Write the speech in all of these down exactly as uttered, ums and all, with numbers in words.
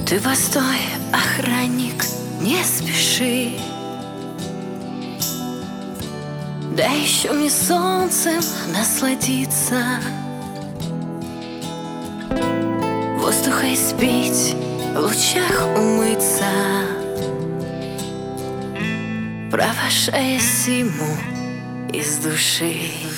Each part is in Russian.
Ты постой, охранник, не спеши. Дай еще мне солнцем насладиться, воздуха испить, в лучах умыться, провожая зиму из души.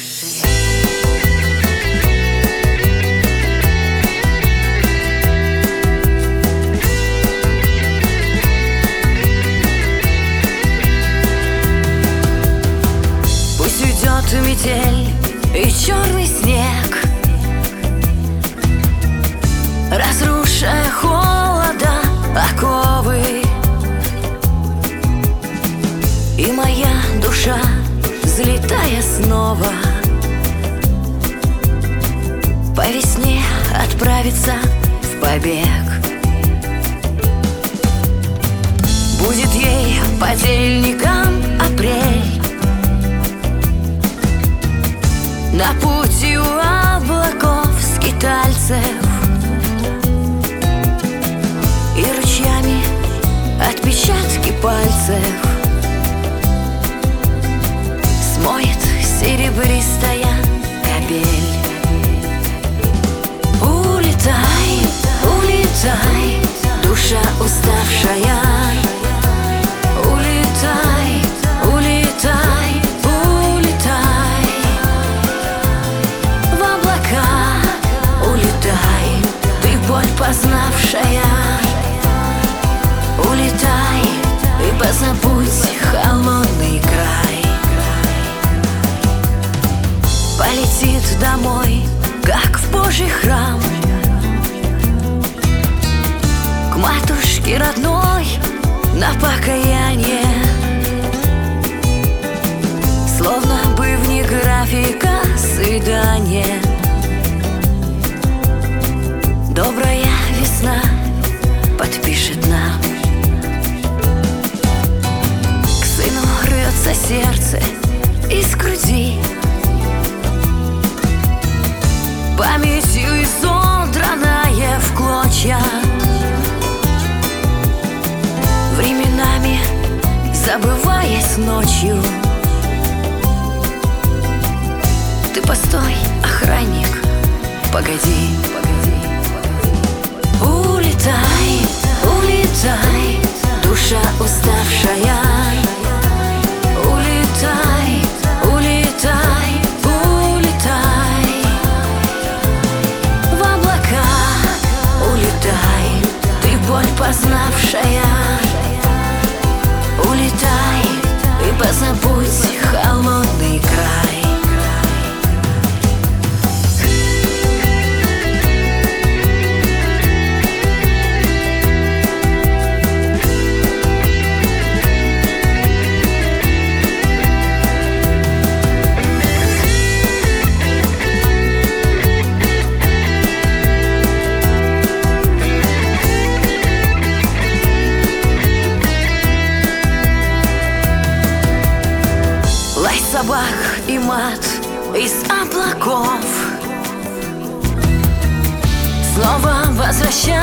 Пусть уйдет метель и черный снег, разрушая холода оковы, и моя душа, взлетая снова, по весне отправится в побег. Будет ей подельником апрель, на пути у облаков скитальцев, и ручьями отпечатки пальцев смоет серебристая капель. Улетай, улетай, душа уставшая. Улетай, улетай, улетай в облака. Улетай, ты боль познавшая. Улетай и позабудь холодный край. Полетит домой, как в Божий храм, к матушке родной на покаяние, словно бы вне графика свидания. Добрая весна подпишет нам. К сыну рвется сердце из груди, памятью изодранная в клочья, временами забываясь ночью. Ты постой, охранник, погоди. Улетай, улетай, душа уставшая. Улетай, улетай, улетай в облака. Улетай, ты боль познавшая. Улетай и позабудь холодный край. Лай собак и мат из облаков снова возвращается